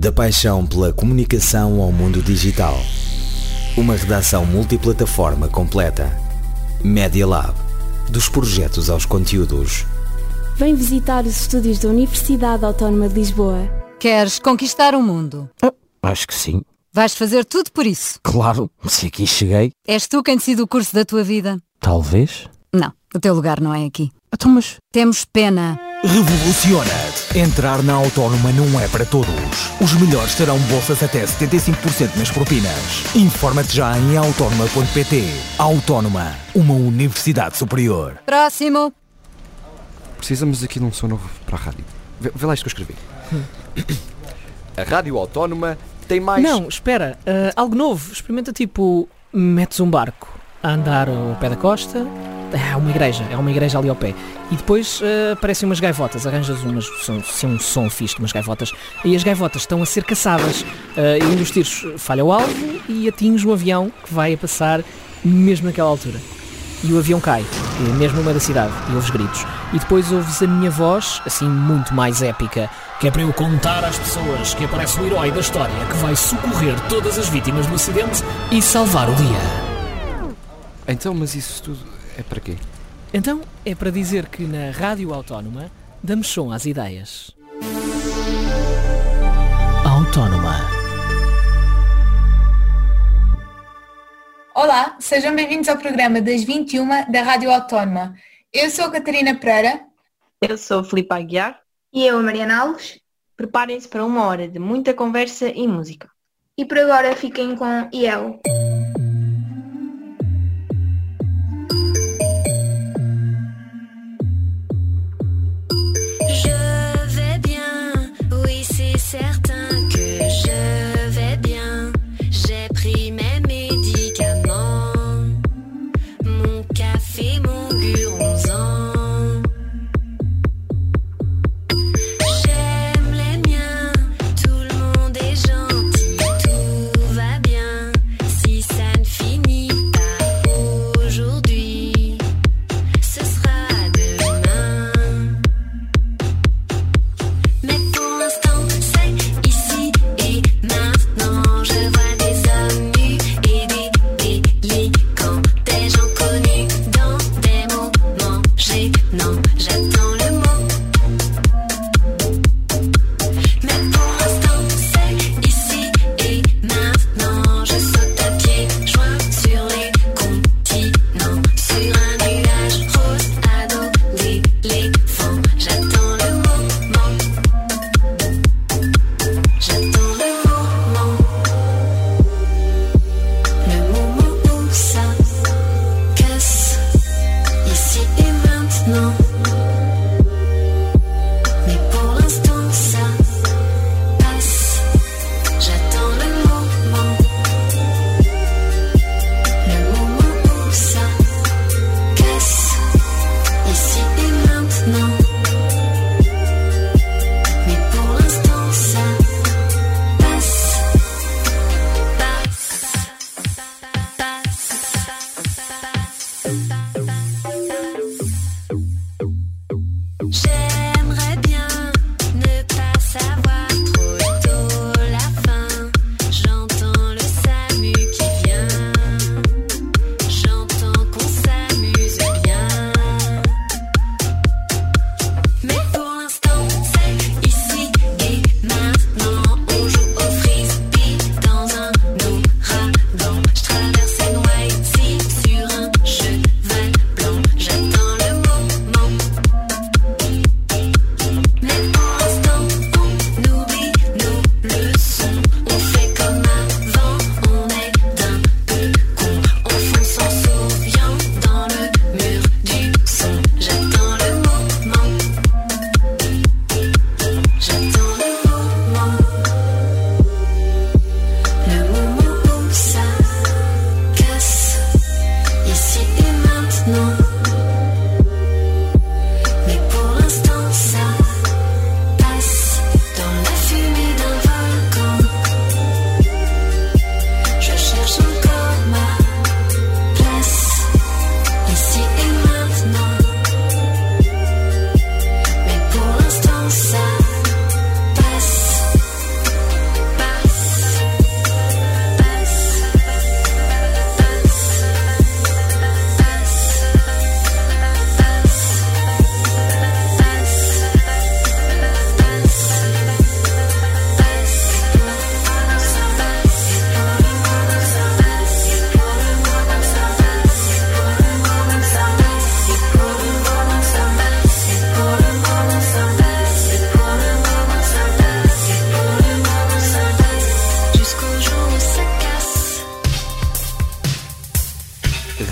Da paixão pela comunicação ao mundo digital. Uma redação multiplataforma completa. Media Lab. Dos projetos aos conteúdos. Vem visitar os estúdios da Universidade Autónoma de Lisboa. Queres conquistar o mundo? Acho que sim. Vais fazer tudo por isso? Claro, se aqui cheguei. És tu quem decide o curso da tua vida? Talvez. Não, o teu lugar não é aqui. Então, mas... Temos pena. Revoluciona-te. Entrar na Autónoma não é para todos. Os melhores terão bolsas até 75% nas propinas. Informa-te já em autónoma.pt. Autónoma, uma universidade superior. Próximo. Precisamos aqui de um som novo para a rádio. Vê lá isto que eu escrevi. A Rádio Autónoma tem mais... Não, espera. Algo novo. Experimenta tipo... Metes um barco a andar ao pé da costa. É uma igreja ali ao pé. E depois aparecem umas gaivotas. Arranjas um som fixe de umas gaivotas. E as gaivotas estão a ser caçadas. E um dos tiros falha o alvo e atinge um avião que vai a passar mesmo naquela altura. E o avião cai, mesmo no meio da cidade. E ouves gritos. E depois ouves a minha voz, assim muito mais épica, que é para eu contar às pessoas que aparece o herói da história que vai socorrer todas as vítimas do acidente e salvar o dia. Então, mas isso tudo é para quê? Então, é para dizer que na Rádio Autónoma damos som às ideias. Autónoma. Olá, sejam bem-vindos ao programa das 21 da Rádio Autónoma. Eu sou a Catarina Pereira. Eu sou a Filipe Aguiar. E eu, a Mariana Alves. Preparem-se para uma hora de muita conversa e música. E por agora fiquem com IEL. Certain que je vais bien, j'ai pris mes médicaments, mon café, mon guronzan. J'aime les miens, tout le monde est gentil, tout va bien. Si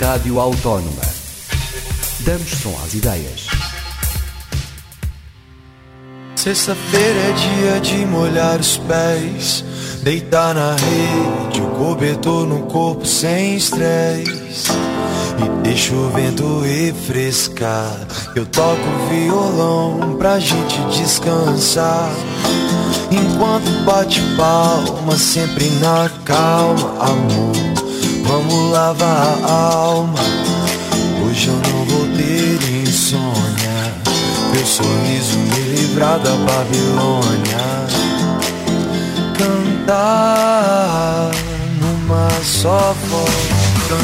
Rádio Autónoma. Damos som às ideias. Sexta-feira é dia de molhar os pés, deitar na rede, o cobertor no corpo sem estresse. E deixa o vento refrescar. Eu toco violão pra gente descansar, enquanto bate palma, sempre na calma. Amor, vamos lavar a alma. Hoje eu não vou ter insônia, teu sorriso me livrar da Babilônia. Cantar numa só voz.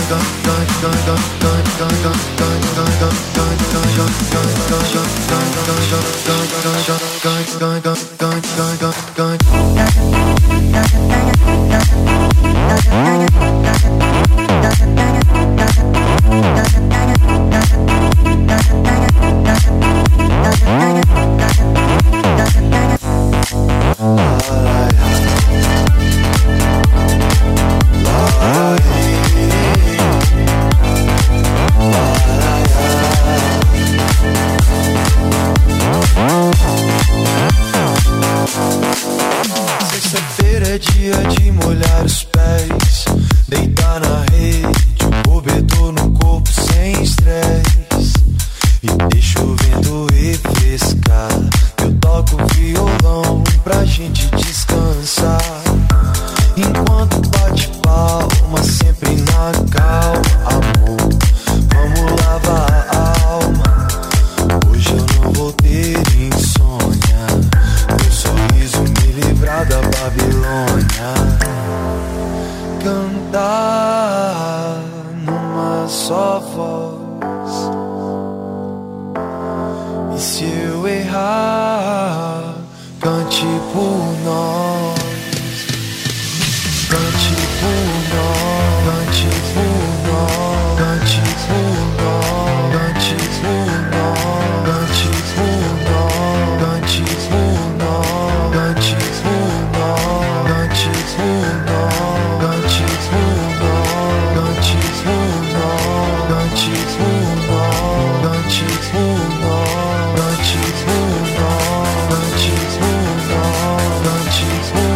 Sexta-feira é dia de molhar os pés, deitar na rede, o cobertor no corpo sem estresse. E deixa o vento refrescar. Eu toco violão pra gente descansar, enquanto bate palma, sempre na calma. Amor, vamos lavar a alma. Hoje eu não vou ter insônia, teu sorriso me livrar da Babilônia. Cantar numa só voz. E se eu errar, cante por nós. Cante por nós, cante por nós, cante por nós, cante por nós, cante por nós, cante por nós, cante por nós, cante por nós, cante por nós, cante por nós, cante por nós, cante por nós, cante por nós, cante por nós, cante por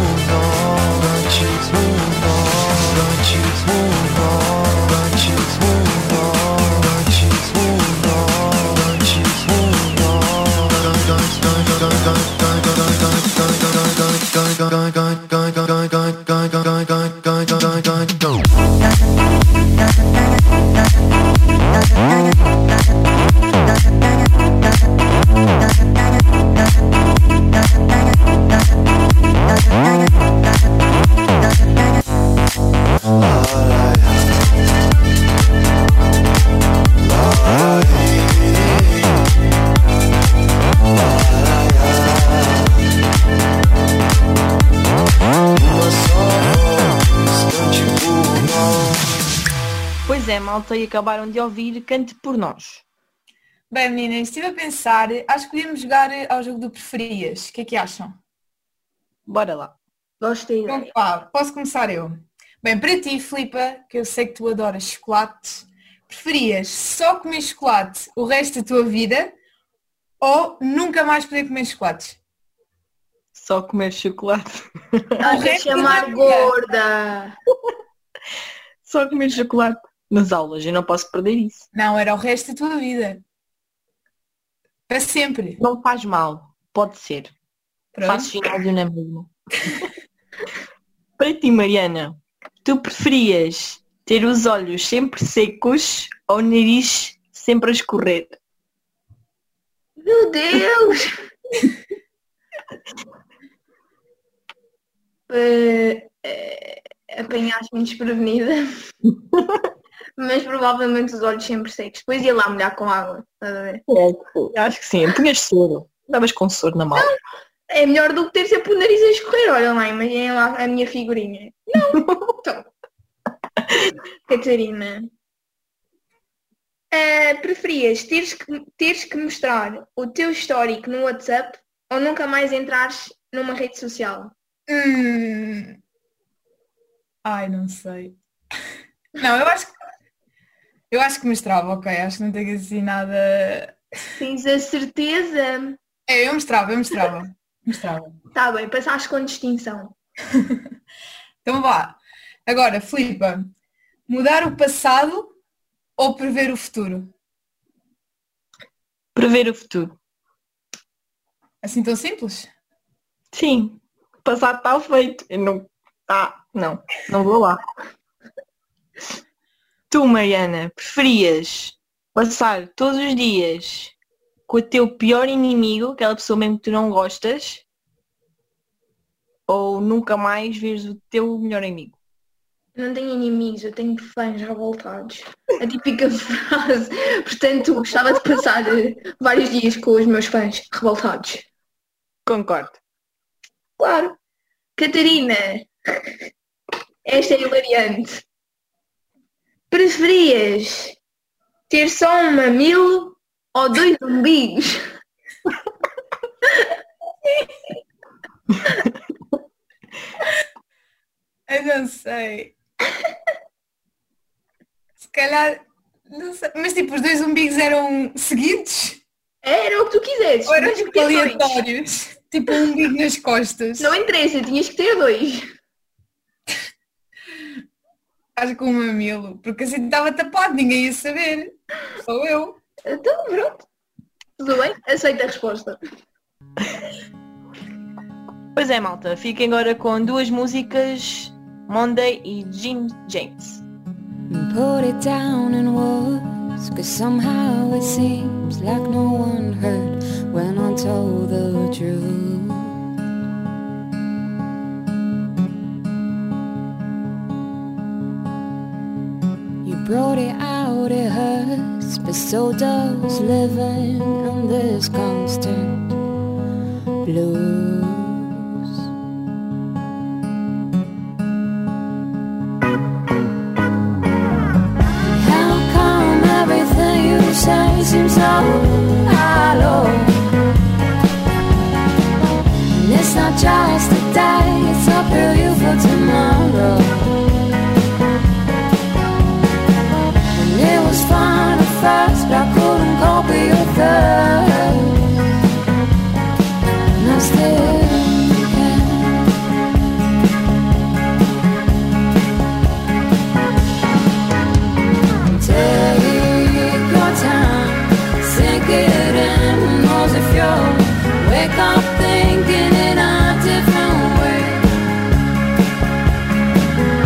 Pois é, malta, e acabaram de ouvir Cante por Nós. Bem, meninas, estive a pensar, acho que podíamos jogar ao jogo do preferias. O que é que acham? Bora lá. Gostei. Então, pá, posso começar eu. Bem, para ti, Filipa, que eu sei que tu adoras chocolate, preferias só comer chocolate o resto da tua vida ou nunca mais poder comer chocolates? Só comer chocolate. Estás a chamar gorda. Só comer chocolate nas aulas, eu não posso perder isso. Não, era o resto da tua vida. Para sempre. Não faz mal, pode ser. Pronto. Faço ginásio na mesma. Para ti, Mariana, tu preferias ter os olhos sempre secos ou o nariz sempre a escorrer? Meu Deus! Apanhaste-me desprevenida. Mas provavelmente os olhos sempre secos. Depois ia lá molhar com água. Estás a ver? Acho que sim. Punhas soro. Davas com soro na mão. Não, é melhor do que ter sempre o nariz a escorrer. Olha lá, imaginem lá a minha figurinha. Não, então. Catarina. Preferias teres que mostrar o teu histórico no WhatsApp ou nunca mais entrares numa rede social? Ai, não sei. Não, eu acho que Eu acho que mostrava, ok. Acho que não tenho assim nada. Tens a certeza? Eu mostrava. Tá bem, passaste com distinção. Então vá. Agora, Filipa, mudar o passado ou prever o futuro? Prever o futuro. Assim tão simples? Sim, o passado está feito. Eu não. Não vou lá. Tu, Mariana, preferias passar todos os dias com o teu pior inimigo, aquela pessoa mesmo que tu não gostas, ou nunca mais veres o teu melhor amigo? Não tenho inimigos, eu tenho fãs revoltados. A típica frase. Portanto, gostava de passar vários dias com os meus fãs revoltados. Concordo. Claro. Catarina, esta é hilariante. Preferias ter só um mamilo ou 2 umbigos? Eu não sei. Se calhar, não sei. Mas tipo, os 2 umbigos eram seguidos? Era o que tu quisesses. Ou eram tipo aleatórios? Tipo um umbigo nas costas? Não interessa, tinhas que ter 2. Acho que um mamilo, porque assim estava tapado, ninguém ia saber. Sou eu. Então, pronto. Tudo bem? Aceita a resposta. Pois é, malta. Fiquem agora com 2 músicas, Monday e Jim James. Put it down in words, 'cause somehow it seems like no one heard when I told the truth. You brought it out, it hurts, but so does living in this constant blues. Seems so hollow, and it's not just today, it's a beautiful tomorrow. And it was fun at first, but I couldn't cope with your thirst, and I still can. Take your time, sink it in, who knows if you'll wake up thinking in a different way.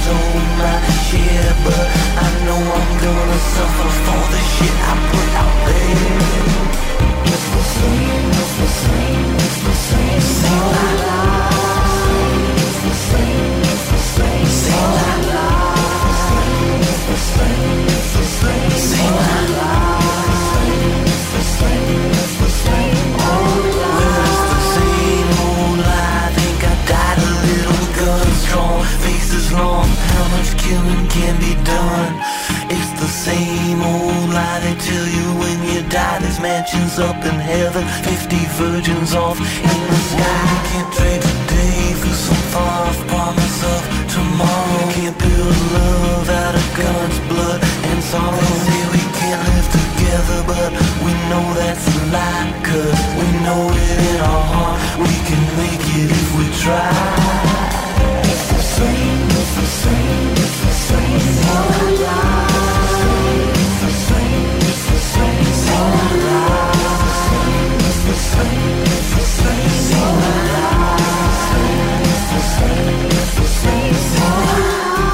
stole my share, but I know I'm gonna suffer for the shit I put out there. It's the same, it's the same, it's the same, same life. It's the same, it's the same, same life. It's the same, it's the same, same life. It's the same, it's the same, old life. Well, it's the same old lie. Think I died a little, guns drawn, faces long. How much killing can be done? It's the same old lie they tell you when you die. There's mansions up in heaven, 50 virgins off in the sky. Can't trade today for some far-off promise of tomorrow. Can't build love out of guns, blood, and sorrow. They say we can't live together, but we know that's a lie. Cause we know it in our heart, we can make it if we try. It's the same, it's the same, it's the same, same life. It's the same, it's the same, same life. It's the same, it's the same, same life. It's the same, it's the same, same life.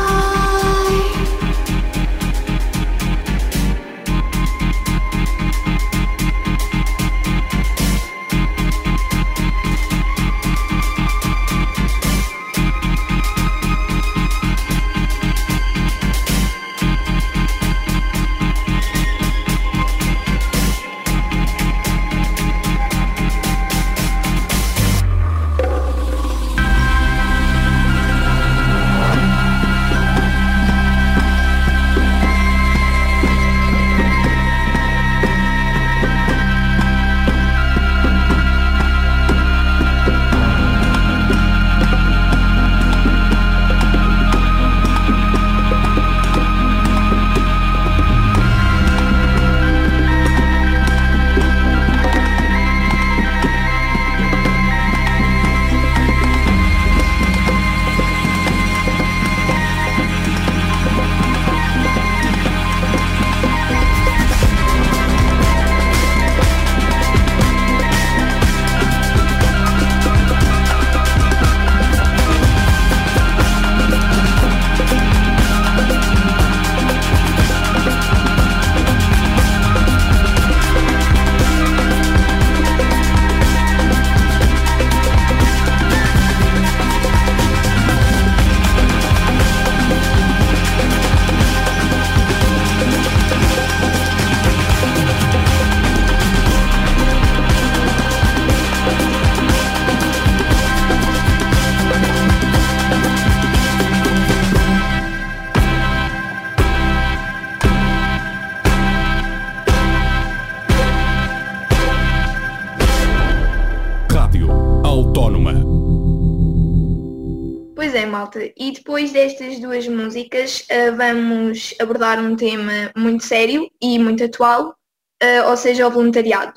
Pois é, malta. E depois destas duas músicas vamos abordar um tema muito sério e muito atual, ou seja, o voluntariado.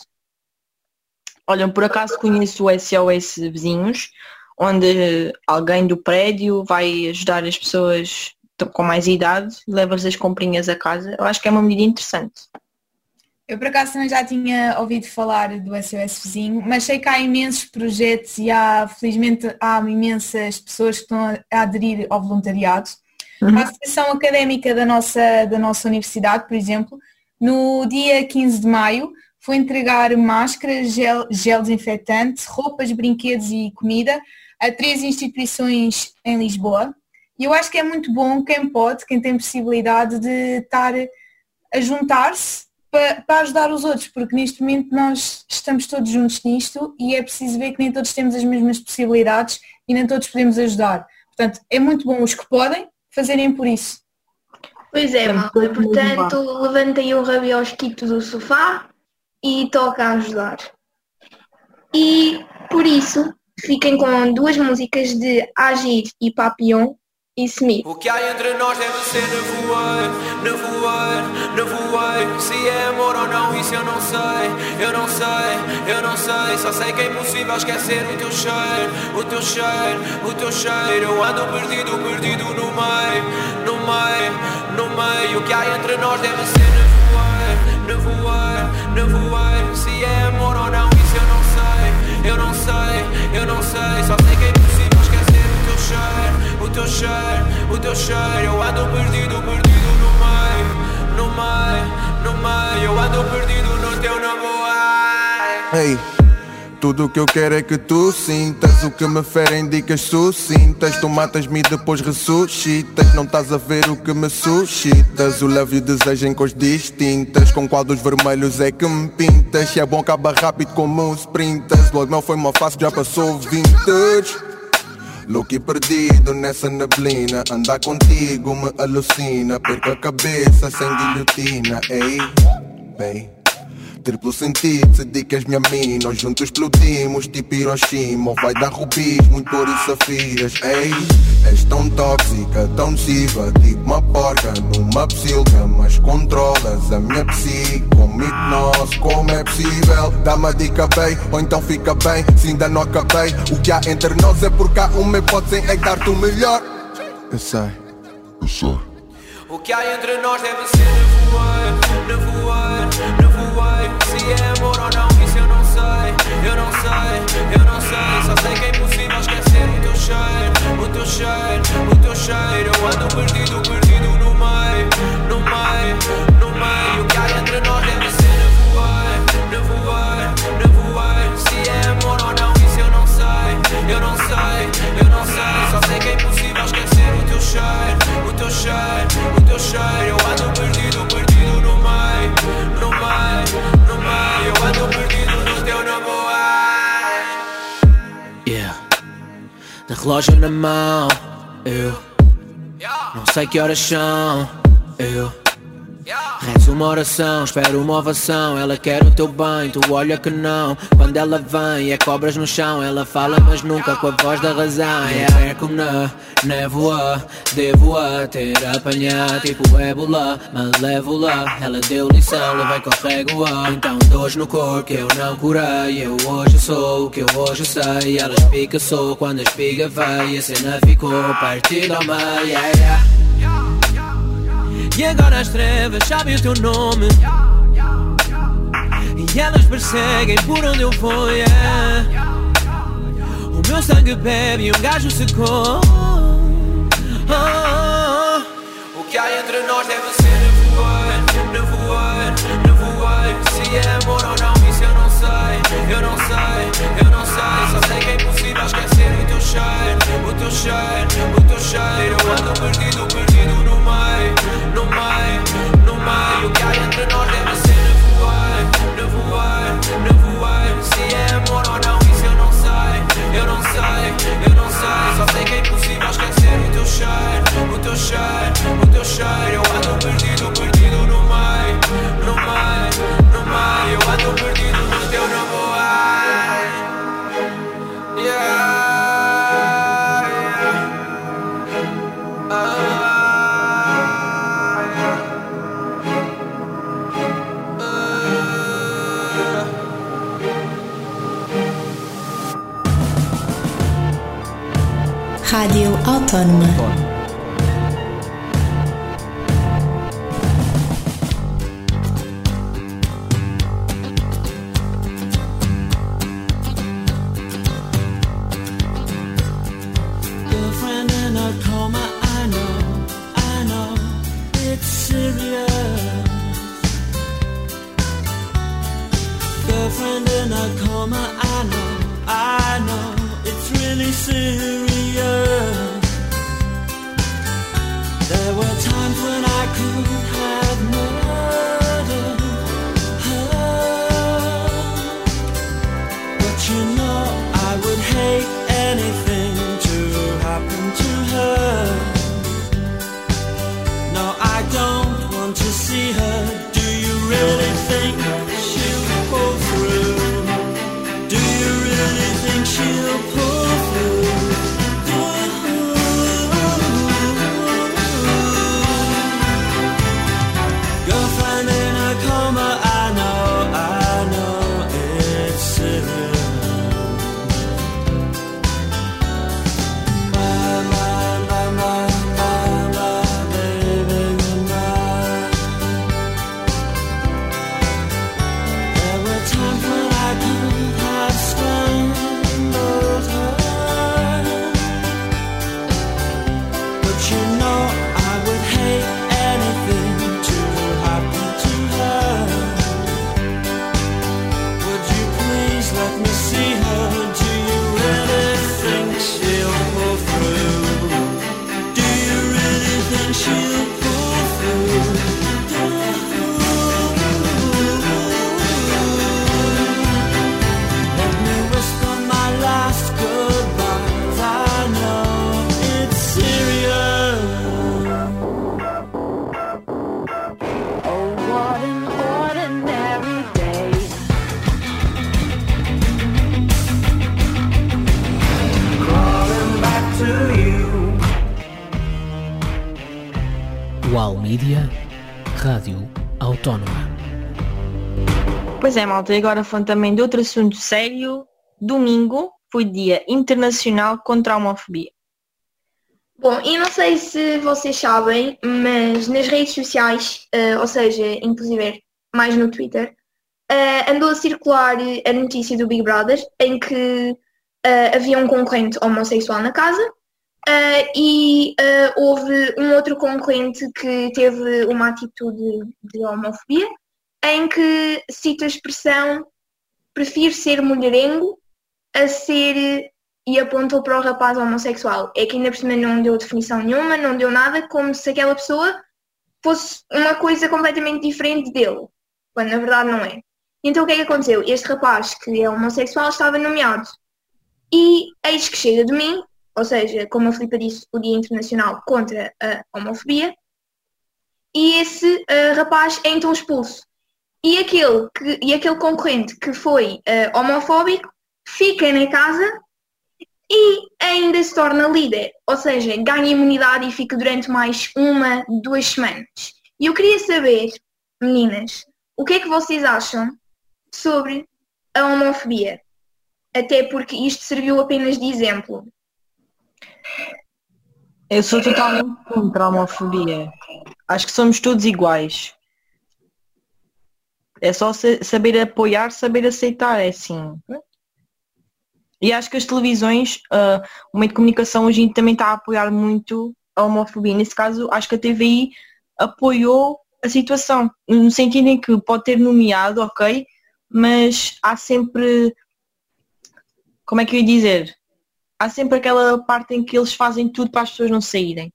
Olha, por acaso conheço o SOS Vizinhos, onde alguém do prédio vai ajudar as pessoas com mais idade e leva-lhes as comprinhas a casa. Eu acho que é uma medida interessante. Eu por acaso também já tinha ouvido falar do SOS Vizinho, mas sei que há imensos projetos e felizmente há imensas pessoas que estão a aderir ao voluntariado. A Associação Académica da nossa universidade, por exemplo, no dia 15 de maio foi entregar máscaras, gel desinfetante, roupas, brinquedos e comida a 3 instituições em Lisboa. E eu acho que é muito bom quem tem possibilidade de estar a juntar-se para ajudar os outros, porque neste momento nós estamos todos juntos nisto e é preciso ver que nem todos temos as mesmas possibilidades e nem todos podemos ajudar. Portanto, é muito bom os que podem fazerem por isso. Pois é, malta. Portanto, levantem o rabiosquito do sofá e toca a ajudar. E por isso, fiquem com 2 músicas de Agir e Papillon e Smith. O que há entre nós deve ser nevoeiro, nevoeiro, nevoeiro. Se é amor ou não, isso eu não sei, eu não sei, eu não sei. Só sei que é impossível esquecer o teu cheiro, o teu cheiro, o teu cheiro. Eu ando perdido, perdido no meio, no meio, no meio. O que há entre nós deve ser nevoeiro, nevoeiro, nevoeiro. Se é amor ou não, isso eu não sei, eu não sei, eu não sei. Só sei que é impossível esquecer o teu cheiro, o teu cheiro. Eu ando perdido no meio, no meio, no meio. Eu ando perdido no teu namoro. Hey, tudo o que eu quero é que tu sintas o que me fere em dicas sucintas. Tu matas-me e depois ressuscitas. Não estás a ver o que me suscitas. O love e o desejo em cores distintas. Com quadros vermelhos é que me pintas. Se é bom acaba rápido como sprintas. Logo não foi uma fase que já passou vintage. Louco e perdido nessa neblina. Andar contigo me alucina. Perco a cabeça sem guilhotina. Ei, bem, triplo sentido, se dicas minha mina. Nós juntos explodimos tipo Hiroshima. Ou vai dar rubis, muito ouro e safiras. Ei, és tão tóxica, tão nociva, tipo uma porca numa psilga. Mas controlas a minha psique como hipnose, como é possível? Dá-me a dica bem, ou então fica bem. Se ainda não acabei, o que há entre nós é porque há uma hipótese em dar-te o melhor. Eu sei. O que há entre nós deve ser nevoeiro, nevoeiro, nevoeiro. Se é amor ou não, isso eu não sei, eu não sei, eu não sei. Só sei que é impossível esquecer o teu cheiro, o teu cheiro, o teu cheiro. Eu ando perdido, perdido no meio, no meio, no meio. O que há entre nós deve ser nevoeiro, nevoeiro, nevoeiro. Se é amor ou não, isso eu não sei, eu não sei, eu não sei. Só sei que é impossível esquecer o teu cheiro, o teu cheiro, o teu cheiro. Eu ando perdido, perdido no meio, no meio, no meio. Eu ando perdido no teu namoro. Yeah, de relógio na mão, eu não sei que horas são, eu rezo uma oração, espero uma ovação. Ela quer o teu bem, tu olha que não. Quando ela vem é cobras no chão. Ela fala mas nunca com a voz da razão. É como na névoa, devo-a ter apanhado tipo ébola. Malévola, ela deu lição, levei carrego-a. Então dores no corpo que eu não curei. Eu hoje sou o que eu hoje sei. Ela espiga sou quando a espiga veio. A cena ficou partida ao meio, yeah. E agora as trevas sabem o teu nome. E elas perseguem por onde eu vou, yeah. O meu sangue bebe e um gajo secou. O que há entre nós deve ser nevoeiro, nevoeiro, nevoeiro. Se é amor ou não, isso eu não sei, eu não sei, eu não sei. Só sei que é impossível esquecer o teu cheiro, o teu cheiro, o teu cheiro. Eu ando perdido, perdido no meio, no meio, no meio. O que há entre nós deve ser nevoeiro, nevoeiro, nevoeiro. Se é amor ou não, isso eu não sei, eu não sei, eu não sei. Só sei que é impossível esquecer o teu cheiro, o teu cheiro, o teu cheiro. Eu ando perdido, perdido no meio, no meio, no meio. Eu ando perdido no teu namoro. Rádio Autónoma. Girlfriend in a coma, I know, it's serious. Girlfriend in a coma, I know, it's really serious. There were times when I could have murdered her, but you know I would hate anything to happen to her. No, I don't want to see her. Do you really think she'll pull through? Do you really think she'll pull through? Girlfriend in a coma, I know, it's serious. My baby, goodnight. UAL Mídia, Rádio Autónoma. Pois é, malta, e agora falando também de outro assunto sério, domingo foi Dia Internacional contra a Homofobia. Bom, e não sei se vocês sabem, mas nas redes sociais, ou seja, inclusive mais no Twitter, andou a circular a notícia do Big Brother em que havia um concorrente homossexual na casa e houve um outro concorrente que teve uma atitude de homofobia em que cita a expressão "prefiro ser mulherengo a ser", e apontou para o rapaz homossexual. É que ainda por cima não deu definição nenhuma, não deu nada, como se aquela pessoa fosse uma coisa completamente diferente dele, quando na verdade não é. Então o que é que aconteceu? Este rapaz que é homossexual estava nomeado. E eis que chega de mim, ou seja, como a Filipa disse, o Dia Internacional contra a Homofobia, e esse rapaz é então expulso. E aquele concorrente que foi homofóbico fica na casa e ainda se torna líder, ou seja, ganha imunidade e fica durante mais 1-2 semanas. E eu queria saber, meninas, o que é que vocês acham sobre a homofobia? Até porque isto serviu apenas de exemplo. Eu sou totalmente contra a homofobia. Acho que somos todos iguais. É só saber apoiar, saber aceitar, é assim. E acho que as televisões, o meio de comunicação hoje também está a apoiar muito a homofobia. Nesse caso, acho que a TVI apoiou a situação, no sentido em que pode ter nomeado, ok, mas há sempre, como é que eu ia dizer? Há sempre aquela parte em que eles fazem tudo para as pessoas não saírem.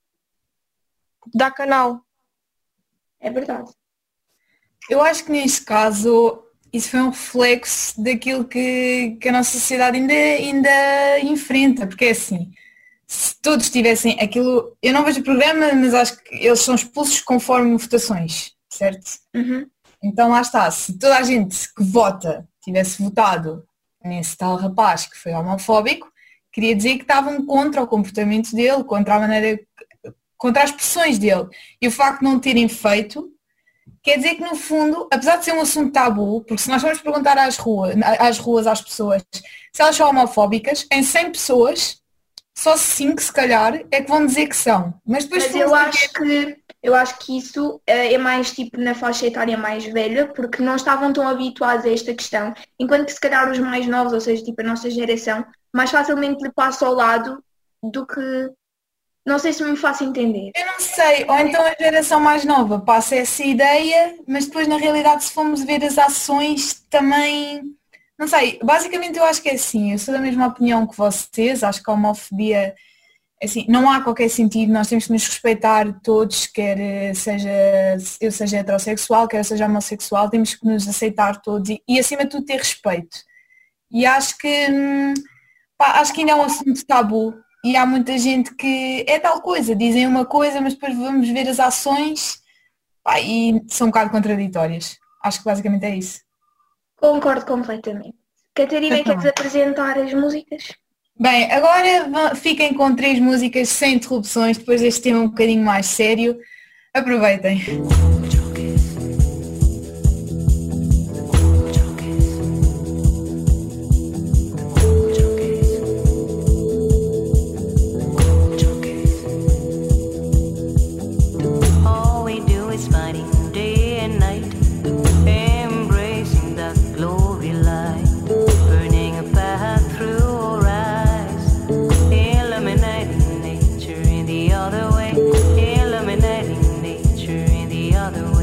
Dá canal. É verdade. Eu acho que neste caso isso foi um reflexo daquilo que a nossa sociedade ainda enfrenta, porque é assim, se todos tivessem aquilo, eu não vejo o programa, mas acho que eles são expulsos conforme votações, certo? Uhum. Então lá está, se toda a gente que vota tivesse votado nesse tal rapaz que foi homofóbico, queria dizer que estavam contra o comportamento dele, contra a maneira, contra as expressões dele. E o facto de não terem feito, quer dizer que no fundo, apesar de ser um assunto tabu, porque se nós formos perguntar às ruas às pessoas se elas são homofóbicas, em 100 pessoas, só 5 se calhar é que vão dizer que são. Mas depois eu acho que isso é mais tipo na faixa etária mais velha, porque não estavam tão habituados a esta questão, enquanto que se calhar os mais novos, ou seja, tipo a nossa geração, mais facilmente lhe passa ao lado do que... Não sei se me faço entender. Eu não sei, ou então a geração mais nova passa essa ideia, mas depois na realidade se formos ver as ações também, não sei, basicamente eu acho que é assim, eu sou da mesma opinião que vocês, acho que a homofobia, assim, não há qualquer sentido, nós temos que nos respeitar todos, quer eu seja heterossexual, quer eu seja homossexual, temos que nos aceitar todos e acima de tudo ter respeito. E acho que ainda é um assunto tabu. E há muita gente que é tal coisa, dizem uma coisa, mas depois vamos ver as ações e são um bocado contraditórias. Acho que basicamente é isso. Concordo completamente. Catarina, queres apresentar as músicas? Bem, agora fiquem com 3 músicas sem interrupções, depois deste tema um bocadinho mais sério. Aproveitem. Illuminating nature in the other way.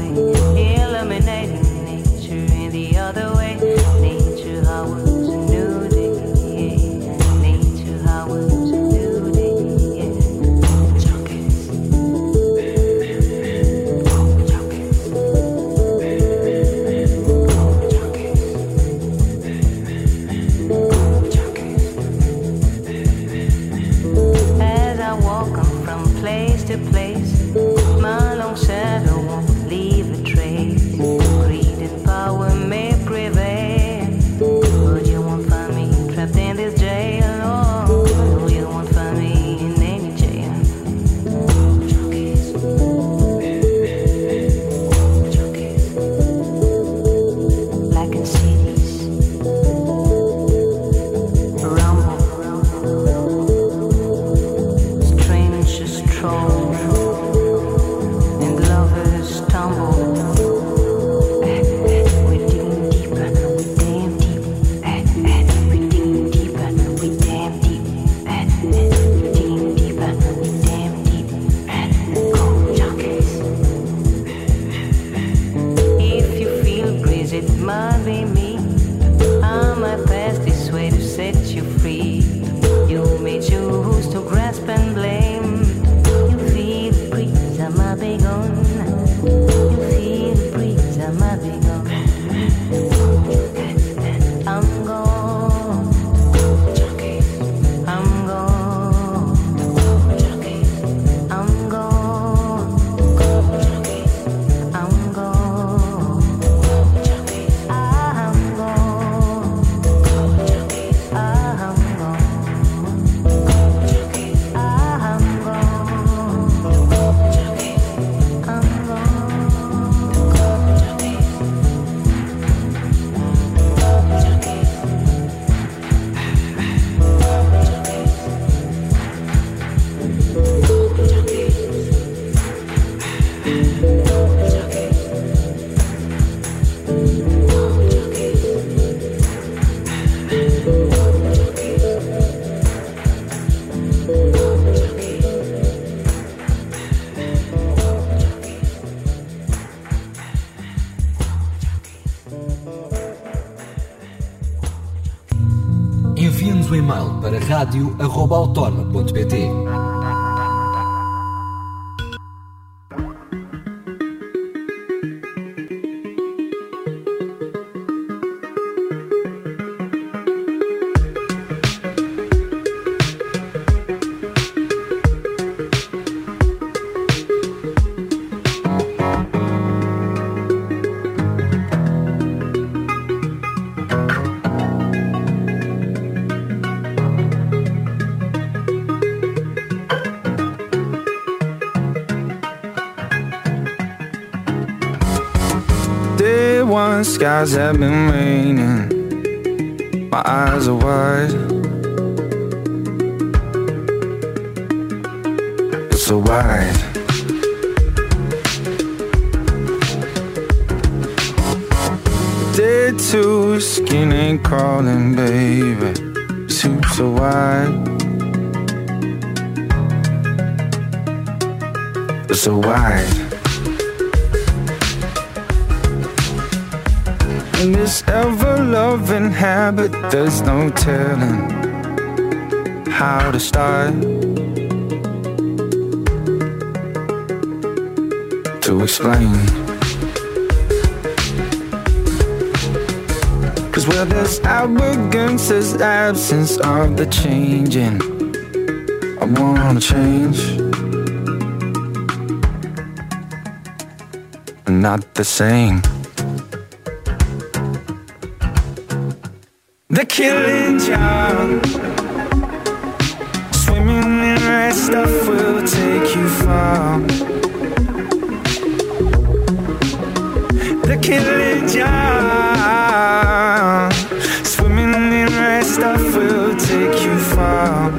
Envie-nos um e-mail para radio@autonoma.pt. Skies have been raining, my eyes are wide, so wide. Day two, skin ain't crawling, baby, suit so wide, so wide. In this ever-loving habit, there's no telling how to start to explain. 'Cause where there's arrogance, there's absence of the changing. I wanna change, not the same. The killing job, swimming in red stuff will take you far. The killing job, swimming in red stuff will take you far.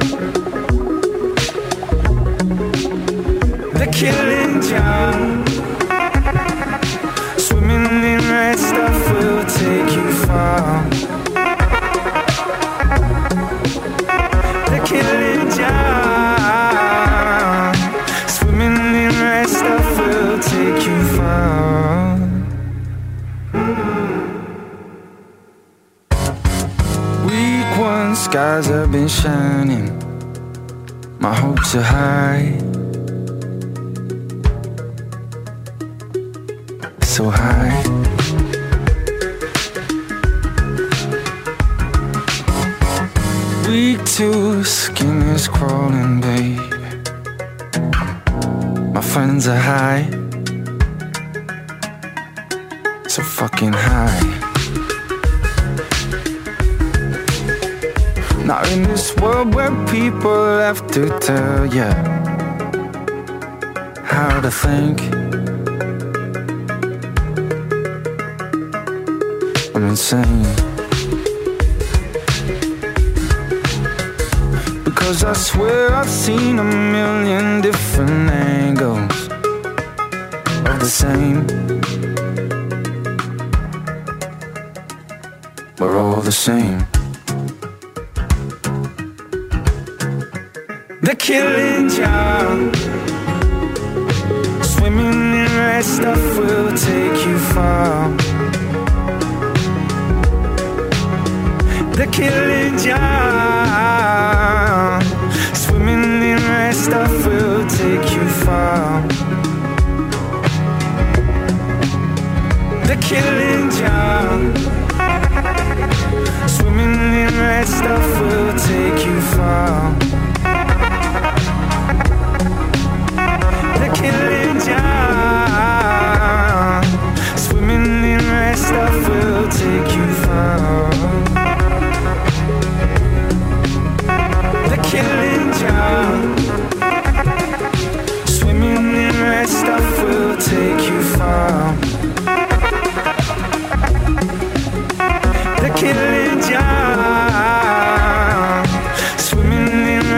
The killing job, swimming in red stuff will take you far. Killing job, swimming in red stuff will take you far. Week one, skies have been shining, my hopes are high, so high. Week two, skin is crawling, babe, my friends are high, so fucking high. Now in this world where people have to tell you how to think, I'm insane. Cause I swear I've seen a million different angles of the same. We're all the same. The killing job, swimming in red stuff will take you far. The killing job, swimming in red stuff will take you far. The killing job, swimming in red stuff will take you far. The killing job, swimming in red stuff will take you far. The killing job, swimming in red stuff will take you far. The killing job, swimming in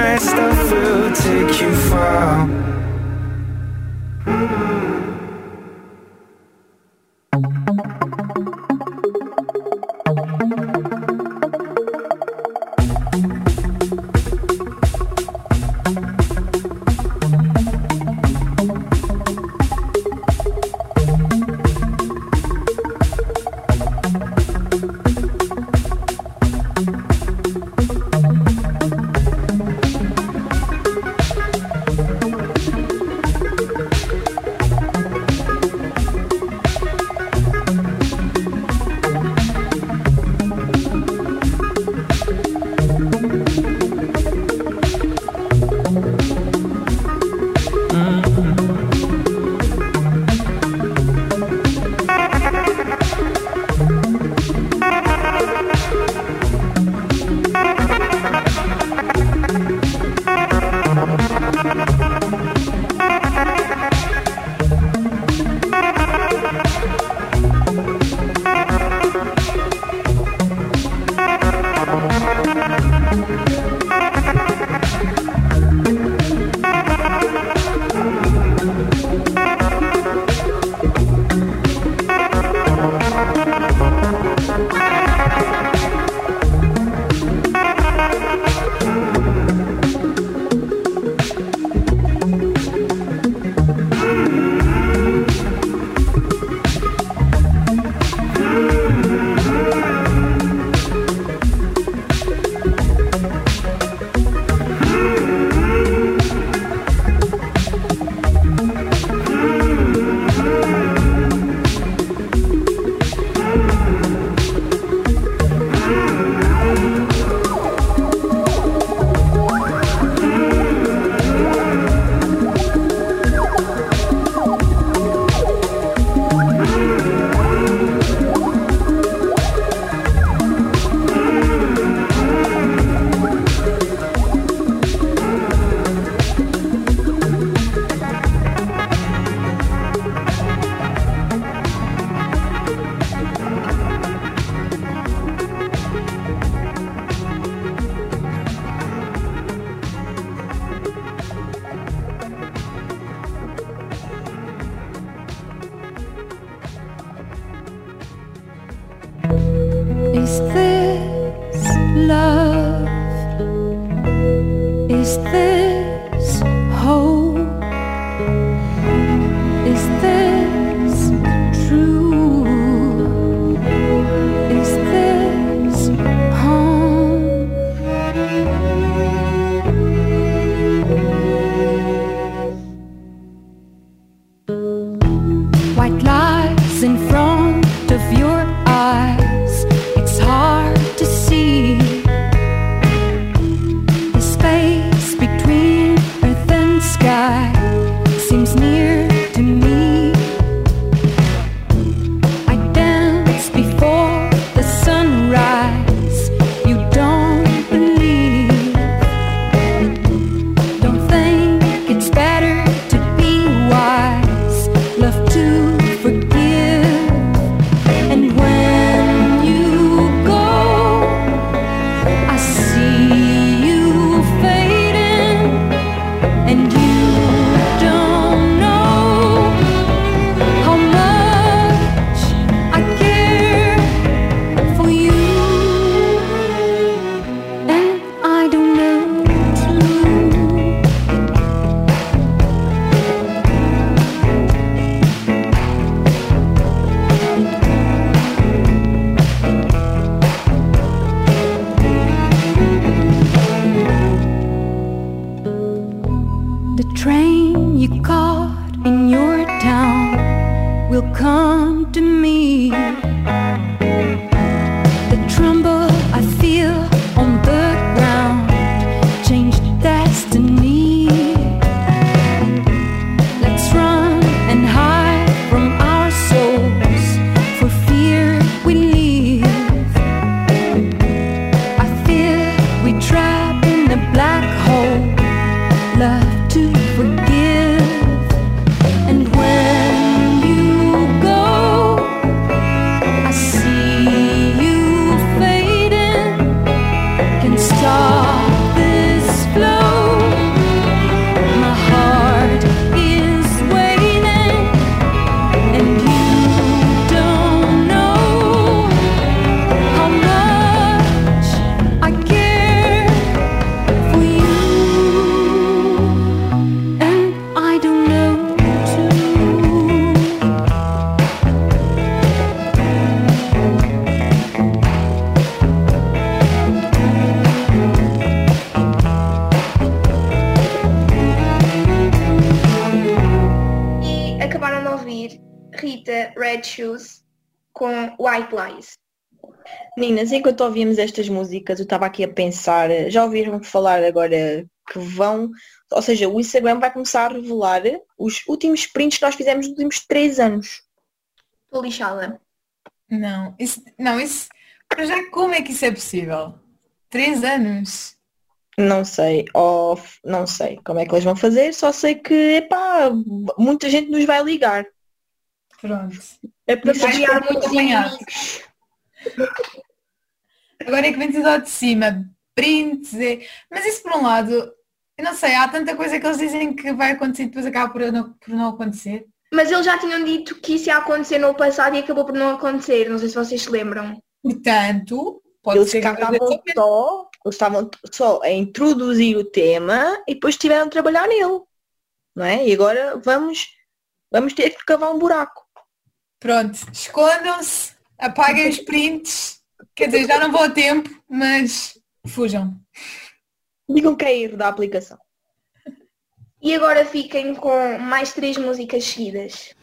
Is this love? Is this hope? Is this true? Is this home? White lies in front of your eyes. It's hard to see the space between earth and sky seems near to me. I dance before the sunrise. You don't believe. Don't think it's better to be wise. Love to forgive. And when you go, I see you fading. And you don't know how much I care for you. And I don't know too. The train you caught in your town will come to me. The tremble I feel on the ground changed destiny. Let's run and hide from our souls, for fear we leave. I feel we trapped in a black hole. Love to forgive. And when you go, I see you fading. Can stop this flow. My heart is waiting, and you don't know how much I care for you. And I don't know too. E acabaram de ouvir Rita Red Shoes com White Lies. Meninas, enquanto ouvíamos estas músicas, eu estava aqui a pensar, já ouviram falar agora que vão, ou seja, o Instagram vai começar a revelar os últimos prints que nós fizemos nos últimos 3 anos. Estou lixada. Não, isso, para já como é que isso é possível? 3 anos? Não sei, não sei como é que eles vão fazer, só sei que, epá, muita gente nos vai ligar. Pronto. É para Vai criar ficar muitos apanhado. inimigos. Agora é que vem tudo ao de cima, prints, mas isso por um lado, eu não sei, há tanta coisa que eles dizem que vai acontecer e depois acaba por não acontecer. Mas eles já tinham dito que isso ia acontecer no passado e acabou por não acontecer. Não sei se vocês se lembram. Portanto, pode Eles ser que estavam só a introduzir o tema e depois tiveram de trabalhar nele. Não é? E agora vamos ter que cavar um buraco. Pronto, escondam-se, apaguem os prints, quer dizer, já não vou a tempo, mas fujam. Digam que é erro da aplicação. E agora fiquem com mais 3 músicas seguidas.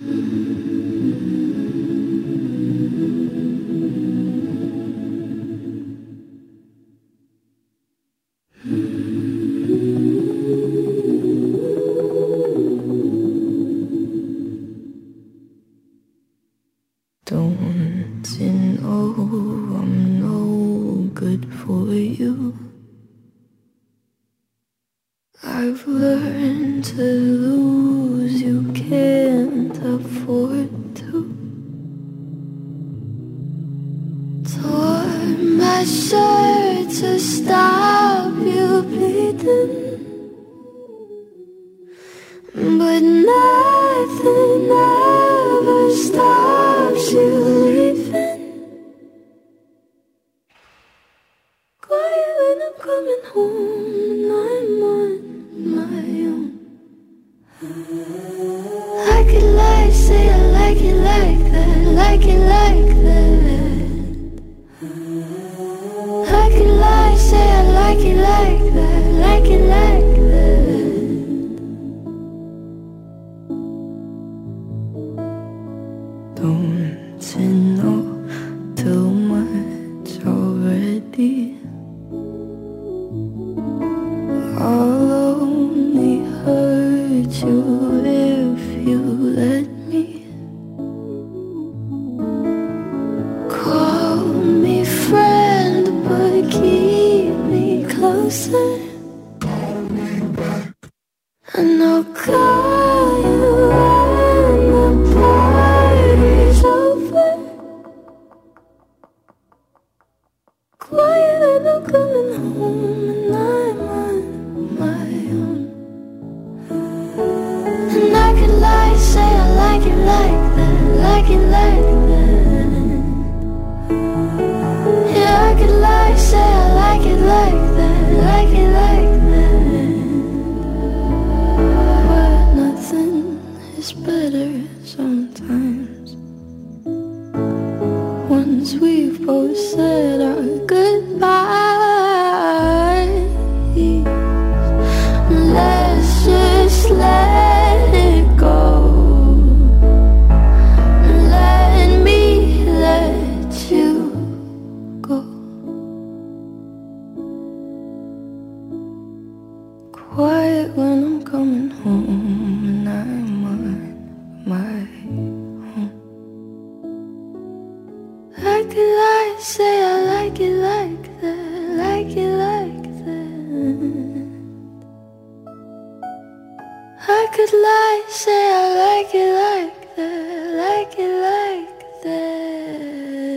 Don't you know I'm no good for you? I've learned to lose, you can't afford to. Tore my shirt to stop you bleeding, but nothing ever stops you leaving. like it like that. I could lie, say I like it like that, like it like that. Don't you know too much already? I'll only hurt you if you let me. Call me friend, but keep me closer. And I'll call you when the party's over. Quiet and I'm coming home and I'm on my own. And I could lie, say I like it like that, like it like that. Yeah, I could lie, say I like it like that, like it like that. But nothing is better sometimes. Once we've both said our goodbyes, let's just let it go. Let me let you go. Quiet when I'm coming home and I'm on my own. I could lie, say I like it like that, like it like that. I could lie, say I like it like that, like it like that.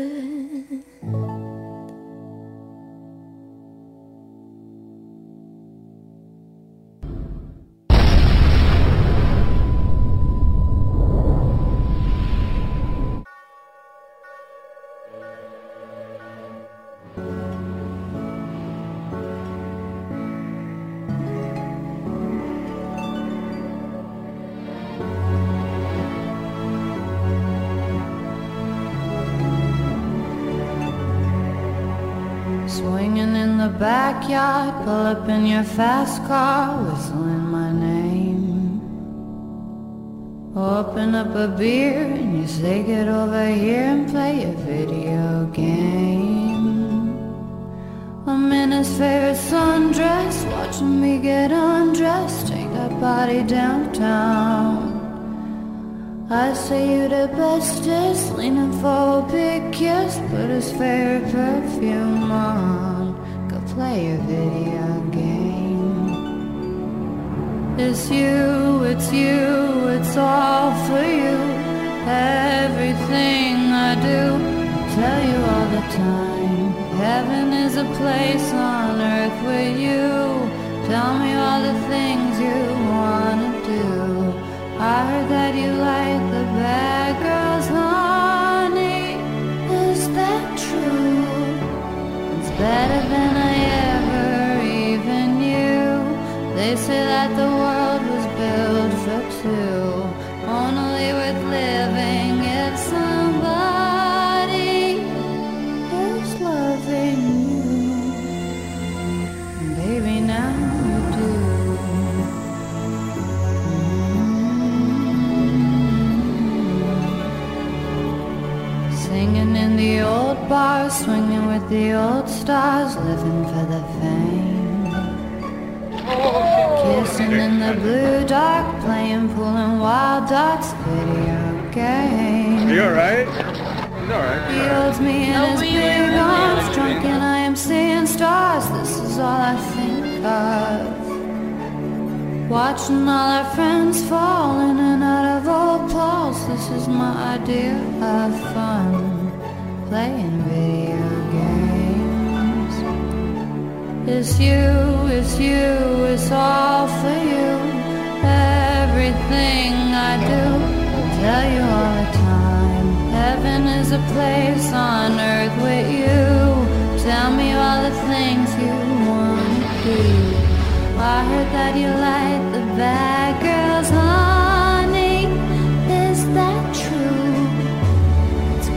Swinging in the backyard, pull up in your fast car, whistling my name. Open up a beer and you say get over here and play a video game. I'm in his favorite sundress, watching me get undressed, take that body downtown. I say you the bestest, leaning for a big kiss, put his favorite perfume on, go play a video game. It's you, it's all for you. Everything I do, tell you all the time. Heaven is a place on earth with you. Tell me all the things you wanna do. I heard that you like the bad girls, honey. Is that true? It's better than I ever even knew. They say that the world was built for two, only worth living if somebody is loving you. And baby, now you do. Singing in the old bars, swinging with the old stars, living for the fame. Kissing in the blue dark, playing pool and wild dots, video game. Are you alright? He's alright. He holds me in his big arms, drunk and I am seeing stars. This is all I think of. Watching all our friends fall in and out of old clothes. This is my idea of fun, playing video games. It's you, it's all for you. Everything I do, I'll tell you all the time. Heaven is a place on earth with you. Tell me all the things you want to do. I heard that you like the bad girls, honey. Is that true? It's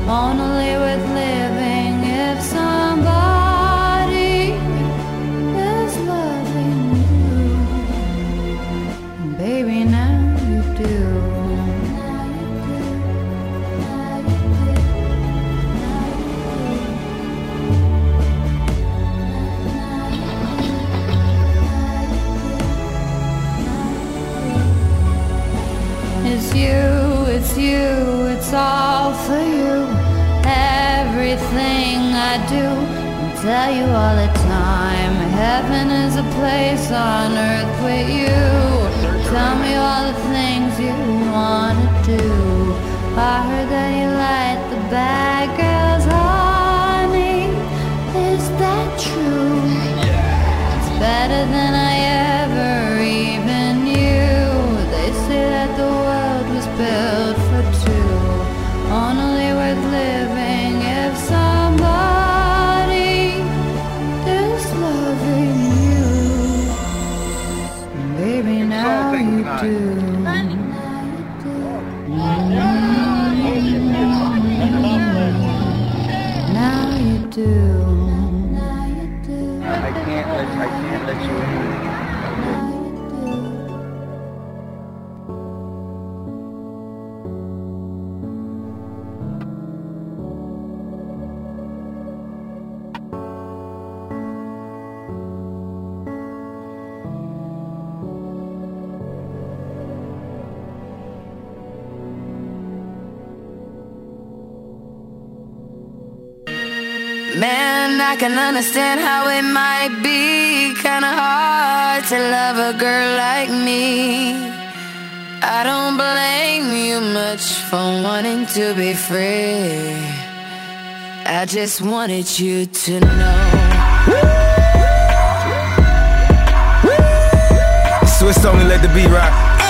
only worth living if somebody is loving you. And baby, now you do. It's you, it's all for you. Everything I do, I tell you all the time. Heaven is a place on earth with you. Tell me all the things you wanna do. I heard that you like the bad girls, honey. Is that true? It's better than I ever even knew. They say that the world was built for two, only worth living if somebody is loving you. And baby, now you do. Now you do. I can't let you in. Man, I can understand how it might be kinda hard to love a girl like me. I don't blame you much for wanting to be free. I just wanted you to know. Swiss only let the beat rock.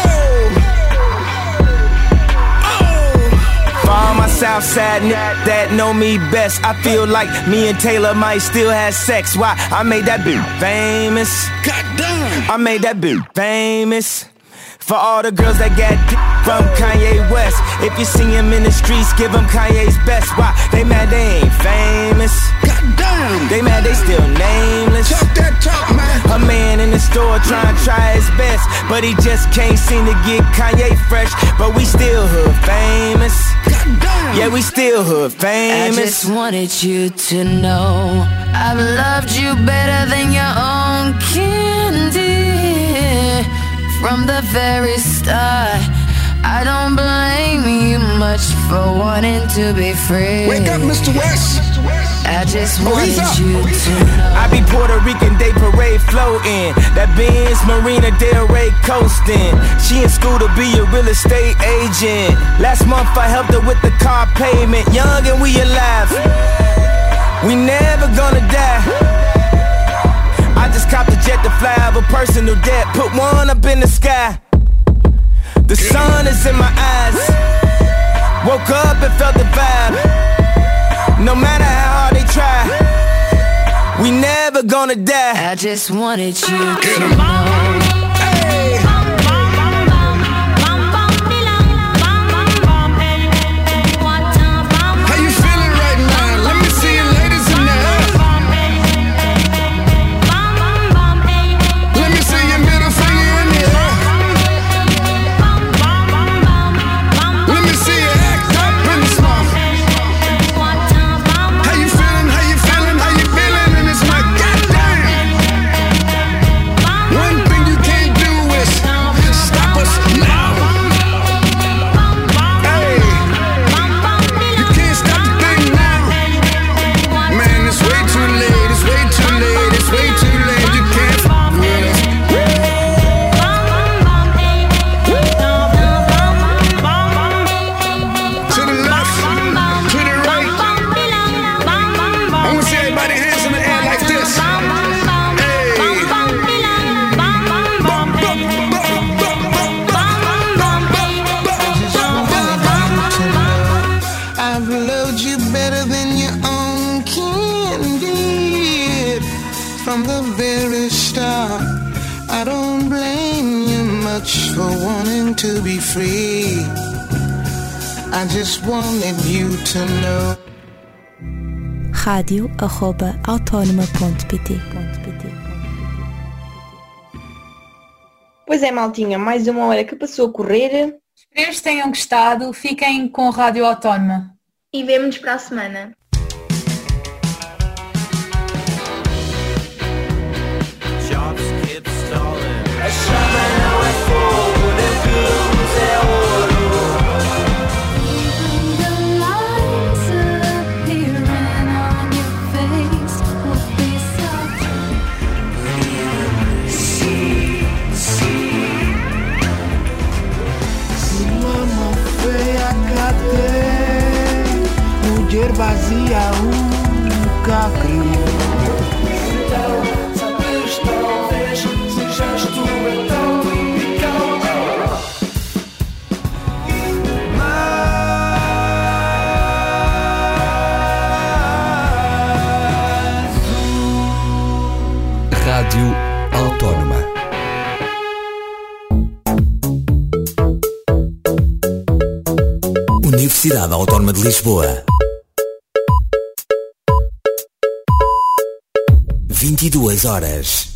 For all my Southside niggas that know me best, I feel like me and Taylor might still have sex. Why? I made that bitch famous. Goddamn! I made that bitch famous. For all the girls that got from Kanye West, if you see him in the streets, give him Kanye's best. Why? They mad they ain't famous. Goddamn! They mad they still nameless. Talk that talk, man. A man in the store trying to try his best, but he just can't seem to get Kanye fresh. But we still hood famous. Goddamn! Yeah, we still hood famous. I just wanted you to know I've loved you better than your own candy. From the very start, I don't blame you much for wanting to be free. Wake up, Mr. West. I just wanted you to know. I be Puerto Rican Day Parade floating. That Benz Marina Del Rey coasting. She in school to be a real estate agent. Last month I helped her with the car payment. Young and we alive. We never gonna die. I just copped a jet to fly over personal debt. Put one up in the sky. The sun is in my eyes. Woke up and felt the vibe. No matter how hard they try, we never gonna die. I just wanted you to know. For wanting to be free, I just wanted you to know. radio@autonoma.pt. Pois é, maltinha, mais uma hora que passou a correr. Esperemos que tenham gostado. Fiquem com a Rádio Autónoma. E vemo-nos para a semana. Mulher vazia, nunca creio. Então, sabes, talvez sejas tu então Rádio Autónoma. Universidade Autónoma de Lisboa. 22 horas.